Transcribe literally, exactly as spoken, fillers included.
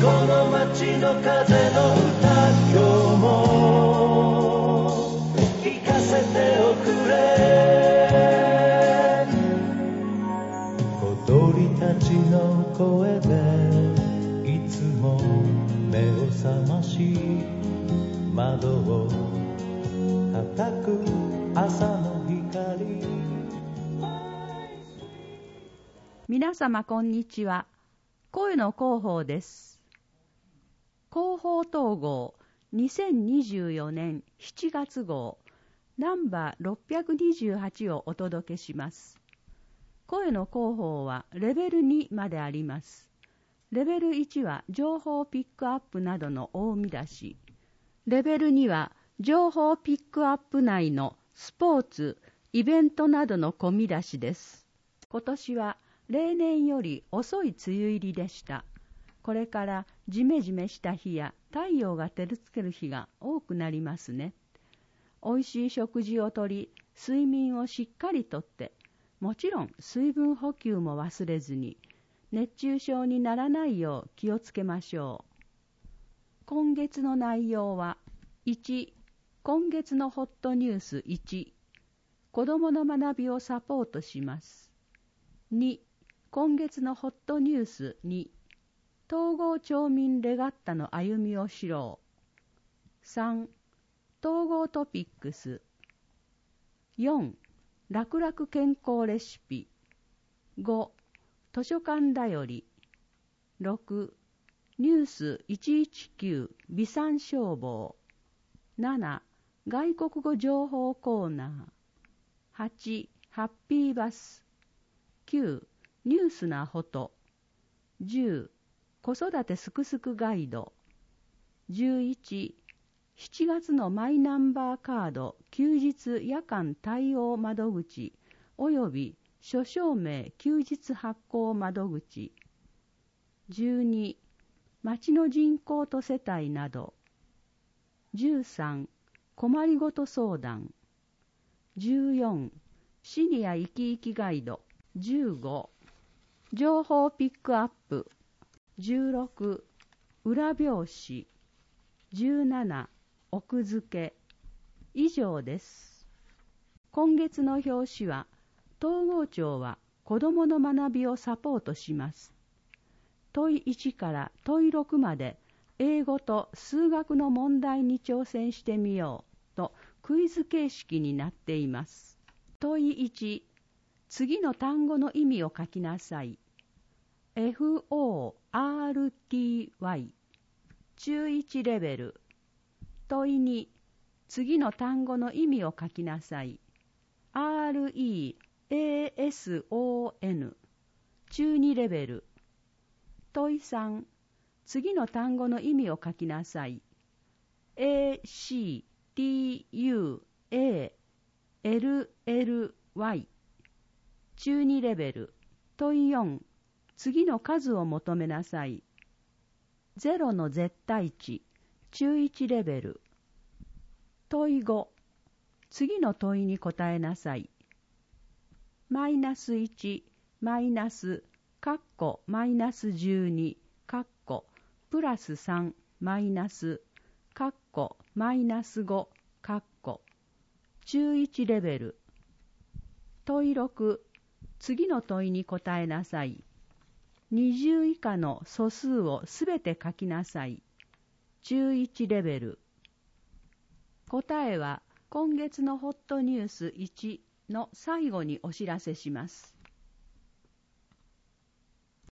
この街の風の歌、今日も聞かせておくれ。小鳥たちの声でいつも目を覚まし、窓を叩く朝の光。 皆様こんにちは。声の広報です。広報統合にせんにじゅうよねんしちがつ号ナンバーろっぴゃくにじゅうはちをお届けします。声の広報はレベルにまであります。レベルいちは情報ピックアップなどの大見出し。レベルには情報ピックアップ内のスポーツ、イベントなどの小見出しです。今年は例年より遅い梅雨入りでした。これからジメジメした日や太陽が照りつける日が多くなりますね。おいしい食事をとり、睡眠をしっかりとって、もちろん水分補給も忘れずに、熱中症にならないよう気をつけましょう。今月の内容は、いち、今月のホットニュースいち、子どもの学びをサポートします。に、今月のホットニュースに、統合町民レガッタの歩みを知ろう。さん、統合トピックス。よん、楽々健康レシピ。ご、図書館だより。ろく、ニュースいちいちきゅう備産消防。なな、外国語情報コーナー。はち、ハッピーバス。きゅう、ニュースなほと。じゅう、子育てすくすくガイド。じゅういち、しちがつのマイナンバーカード休日夜間対応窓口および諸証明休日発行窓口。じゅうに、町の人口と世帯など。じゅうさん、困りごと相談。じゅうよん、シニア生き生きガイド。じゅうご、情報ピックアップ。じゅうろく、裏表紙。じゅうなな、奥付け。以上です。今月の表紙は、統合庁は子どもの学びをサポートします。問いいちから問いろくまで英語と数学の問題に挑戦してみようとクイズ形式になっています。問いいち、次の単語の意味を書きなさい。エフオーアールティーワイ 中いちレベル。問いに、次の単語の意味を書きなさい。アールイーエーエスオーエヌ 中にレベル。問いさん、次の単語の意味を書きなさい。エーシーティーユーエーエルエルワイ 中にレベル。問いよん、次の数を求めなさい。ゼロの絶対値、中いちレベル。問いご、次の問いに答えなさい。マイナスいち、マイナス、カッコマイナスじゅうに、カッコプラスさん、マイナス、カッコマイナスご、カッコ中いちレベル。問いろく、次の問いに答えなさい。にじゅう以下の素数をすべて書きなさい。中いちレベル。答えは今月のホットニュースいちの最後にお知らせします。